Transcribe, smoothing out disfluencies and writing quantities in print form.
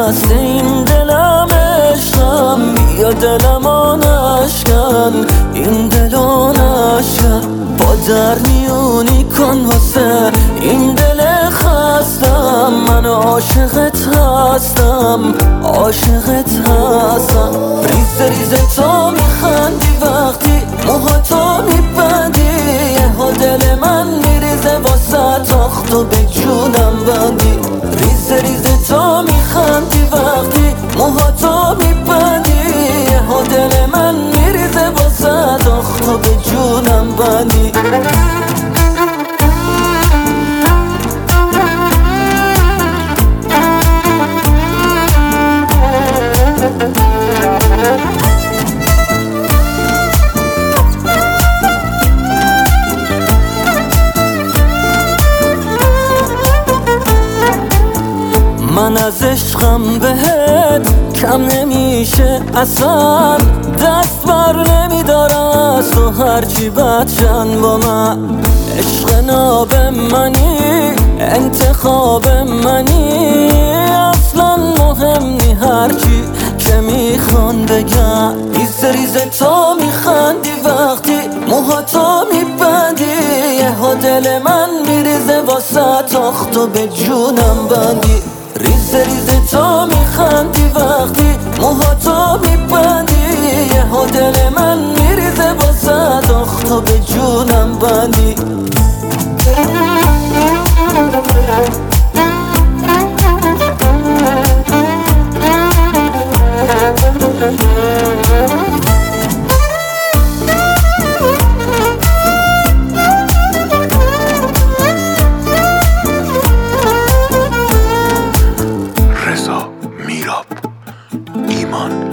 هست این دلم عشقم، بیا دلمو نشکن، این دلو نشکن. با در میونی کن واسه این دل خستم، من عاشقت هستم، عاشقت هستم. ریز ریز تو میخندی وقتی موهاتو میبندی، یهو دل من میریزه واسه تاخت و به جونم بندی. ریز ریز تو میخندی وقتی موهاتو میبندی، یهو دل من میریزه واسه تاخت و به جونم بندی. من از عشقم بهت کم نمیشه اصلا، دست بر نمیدارم از تو هرچی بدشن با من. عشق ناب منی، انتخاب منی، اصلا مهم نی هرچی که میخوان بگن. ریز ریز تو میخندی وقتی موهاتو میبندی، یهو دل من میریزه واسه تاخت و به جونم بندی. ریز ریز تو میخندی وقتی موهاتو میبندی، یهو دل من میریزه واسه تاخت و به جونم بندی. رضا میراب ایمان